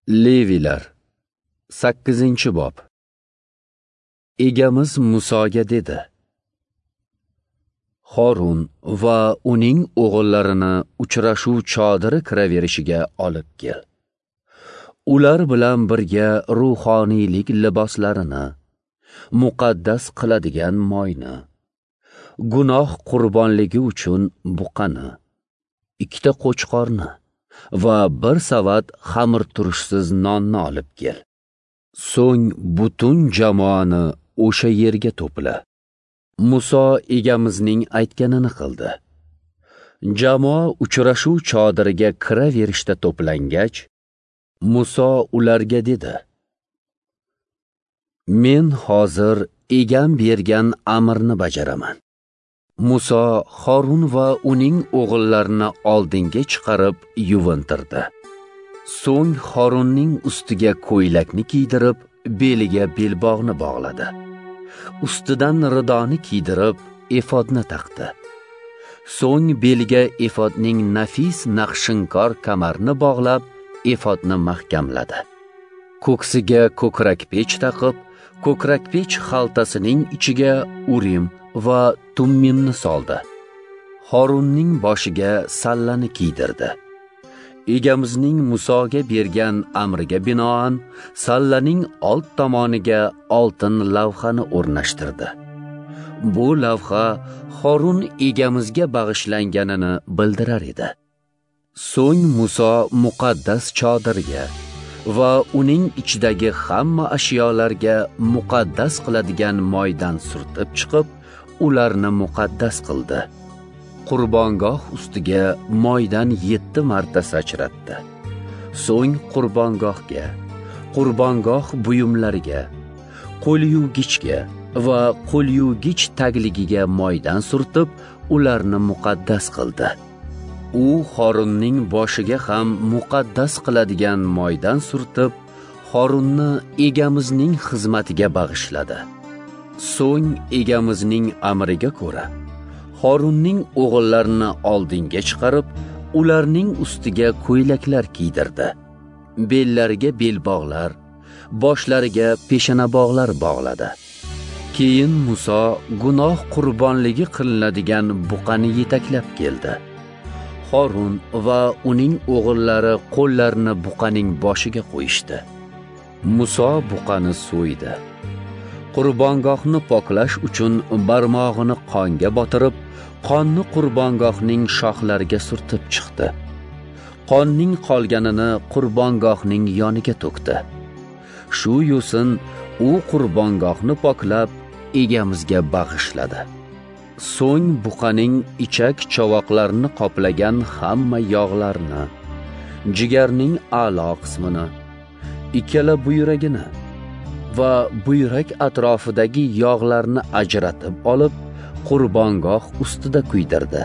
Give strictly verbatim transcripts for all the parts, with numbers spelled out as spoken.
Levilar sakkizinchi bob. Egamiz Musoga dedi: Horun va uning o'g'illarini uchrashuv chodiri kiraverishiga olib kel. Ular bilan birga ruhoniylik liboslarini, muqaddas qiladigan moyni, gunoh qurbonligi uchun buqani, ikkita qo'chqorni va bir savat xamir turishsiz nonni olib kel. So'ng butun jamoani o'sha yerga to'pla. Muso egamizning aytganini qildi. Jamoa uchrashuv chodiriga kiraverishda to'plangach, Muso ularga dedi: Men hozir egam bergan amrni bajaraman. Muso Horun va uning o'g'illarini oldinga chiqarib yuvintirdi. So'ng Horunning ustiga ko'ylakni kiydirib, beliga belbog'ni bog'ladi. Ustidan ridoni kiydirib, efodni taqdi. So'ng beliga efodning nafis naqshinkor kamarni bog'lab, efodni mahkamladi. Ko'ksiga ko'krak pech taqib, ko'krak pech xaltasining ichiga Urim va Tummimni soldi. Horunning boshiga sallani kiydirdi. Egamizning Musoga bergan amriga binoan sallaning old tomoniga oltin lavhani o'rnashtirdi. Bu lavha Horun egamizga bag'ishlanganini bildirar edi. So'ng Muso muqaddas chodirga va uning ichidagi hamma ashyolarga muqaddas qiladigan moydan surtib chiqib, ularni muqaddas qildi. Qurbongoh ustiga moydan yetti marta sachratdi. So'ng qurbongohga, qurbongoh buyumlariga, qo'lyuvgichga va qo'lyuvgich tagligiga moydan surtib, ularni muqaddas qildi. U Horunning boshiga ham muqaddas qiladigan moydan surtib, Horunni egamizning xizmatiga bag'ishladi. So'ng egamizning amriga ko'ra Horunning o'g'illarini oldinga chiqarib, ularning ustiga ko'ylaklar kiydirdi. Bellariga belbog'lar, boshlariga peshanabog'lar bog'ladi. Keyin Muso gunoh qurbonligi qilinadigan buqani yetaklab keldi. Horun va uning o'g'illari qo'llarini buqaning boshiga qo'yishdi. Muso buqani so'ydi. Qurbongohni poklash uchun barmog'ini qonga botirib, qonni qurbongohning shoxlariga surtib chiqdi. Qonning qolganini qurbongohning yoniga to'kdi. Shu yo'sin u qurbongohni poklab, egamizga bag'ishladi. So'ng buqaning ichak chavoqlarini qoplagan hamma yog'larni, jigarning a'lo qismini, ikkala buyragini va buyrak atrofidagi yog'larni ajratib olib, qurbongoh ustida kuydirdi.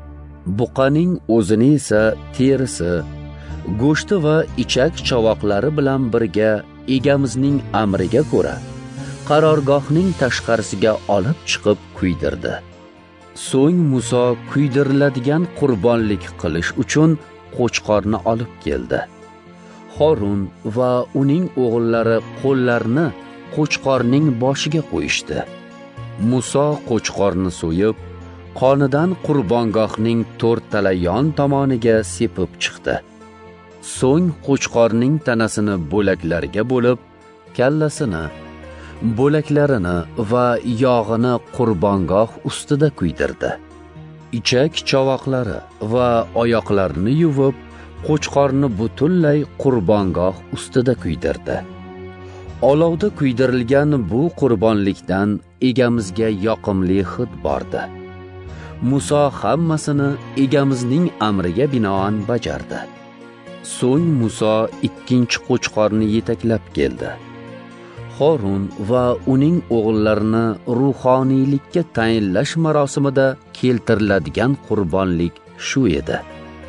Buqaning o'zini esa terisi, go'shti va ichak chavoqlari bilan birga egamizning amriga ko'ra qarorgohning tashqarisiga olib chiqib kuydirdi. So'ng Muso kuydiriladigan qurbonlik qilish uchun qo'chqorni olib keldi. Horun va uning o'g'illari qo'llarini qo'chqorning boshiga qo'yishdi. Muso qo'chqorni so'yib, qonidan qurbongohning to'rttala yon tomoniga sepib chiqdi. So'ng qo'chqorning tanasini bo'laklariga bo'lib, kallasini, bo'laklarini va yog'ini qurbongoh ustida kuydirdi. Ichak chavoqlari va oyoqlarini yuvib, qo'chqorni butunlay qurbongoh ustida kuydirdi. Olovda kuydirilgan bu qurbonlikdan egamizga yoqimli hid bordi. Muso hammasini egamizning amriga binoan bajardi. So'ng Muso ikkinchi qo'chqorni yetaklab keldi. Horun va uning o'g'illarini ruhoniylikka tayinlash marosimida keltiriladigan qurbonlik shu edi.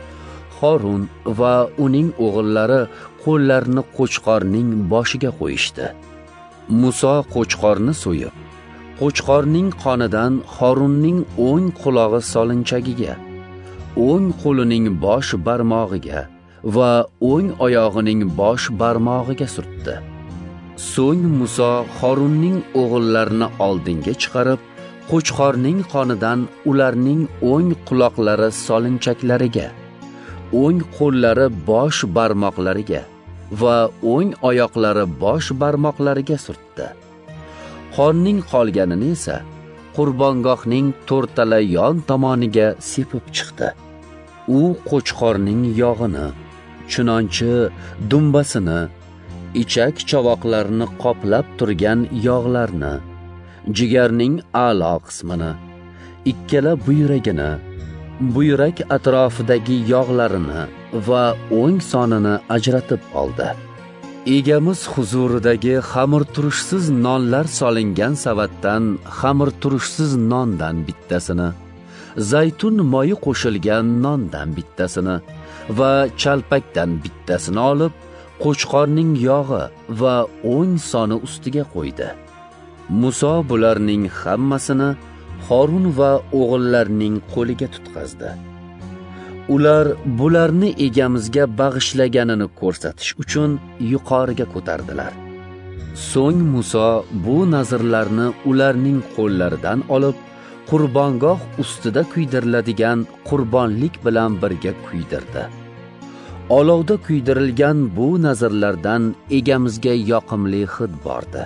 Horun va uning o'g'illari qo'llarini qo'chqorning boshiga qo'yishdi. Muso qo'chqorni so'yib, qo'chqorning qonidan Horunning o'ng qulog'i solinchagiga, o'ng qo'lining bosh barmog'iga va o'ng oyog'ining bosh barmog'iga surtdi. So'ng Muso Harunning o'g'illarini oldinga chiqarib, qo'chqorning qonidan ularning o'ng quloqlari solinchaklariga, o'ng qo'llari bosh barmoqlariga va o'ng oyoqlari bosh barmoqlariga surtdi. Qonning qolganini esa qurbongohning to'rtala yon tomoniga sepib chiqdi. U qo'chqorning yog'ini, chunonchi dumbasini, ichak chavoqlarini qoplab turgan yog'larni, jigarning a'lo qismini, ikkala buyragini, buyrak atrofidagi yog'larini va o'ng sonini ajratib oldi. Egamiz huzuridagi xamir turishsiz nonlar solingan savatdan xamir turishsiz nondan bittasini, zaytun moyi qo'shilgan nondan bittasini va chalpakdan bittasini olib, qo'chqorning yog'i va o'ng soni ustiga qo'ydi. Muso bularning hammasini Harun va o'g'illarining qo'liga tutqazdi. Ular bularni egamizga bag'ishlaganini ko'rsatish uchun yuqoriga ko'tardilar. So'ng Muso bu nazrlarni ularning qo'llaridan olib, qurbongoh ustida kuydiriladigan qurbonlik bilan birga kuydirdi. Olovda kuydirilgan bu nazrlardan egamizga yoqimli hid bordi.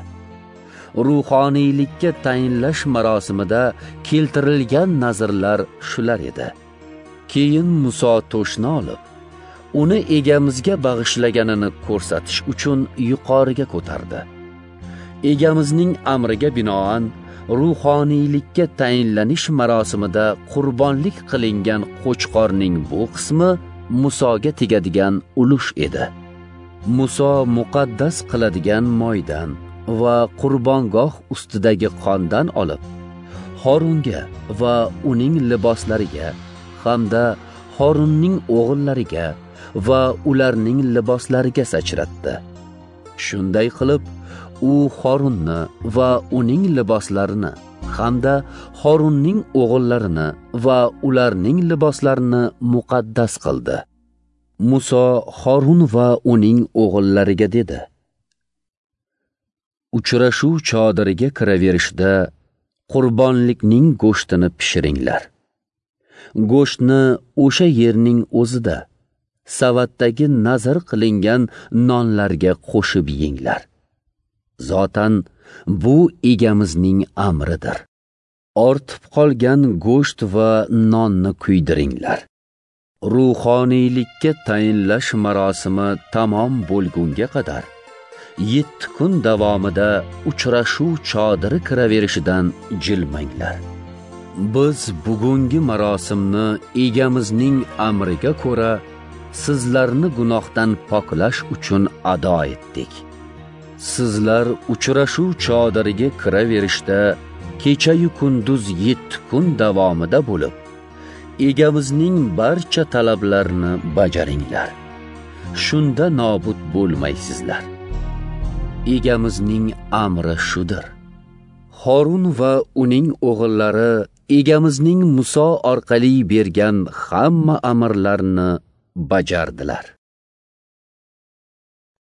Ruhoniylikka tayinlash marosimida keltirilgan nazrlar shular edi. Keyin Muso to'shni olib, uni egamizga bag'ishlaganini ko'rsatish uchun yuqoriga ko'tardi. Egamizning amriga binoan ruhoniylikka tayinlanish marosimida qurbonlik qilingan qo'chqorning bu qismi Musoga tegadigan ulush edi. Muso muqaddas qiladigan moydan va qurbongoh ustidagi qondan olib, Harunga va uning liboslariga hamda Harunning o'g'illariga va ularning liboslariga sachratdi. Shunday qilib, u Harunni va uning liboslarini hamda Harunning o'g'illarini va ularning liboslarini muqaddas qildi. Muso Harun va uning o'g'illariga dedi: Uchrashuv chodiriga kiraverishda qurbonlikning go'shtini pishiringlar. Go'shtni o'sha yerning o'zida savatdagi nazar qilingan nonlarga qo'shib yenglar. Zotan bu egamizning amridir. Ortib qolgan go'sht va nonni kuydiringlar. Ruhoniylikka tayinlash marosimi tamom bo'lgunga qadar yetti kun davomida uchrashuv chodiri kiraverishidan jilmanglar. Biz bugungi marosimni egamizning amriga ko'ra sizlarni gunohdan poklash uchun ado etdik. Sizlar uchrashuv chodiriga kiraverishda kecha-yu kunduz yetti kun davomida bo'lib, egamizning barcha talablarini bajaringlar. Shunda nobud bo'lmaysizlar. Egamizning amri shudir. Harun va uning o'g'illari egamizning Muso orqali bergan hamma amrlarni bajardilar.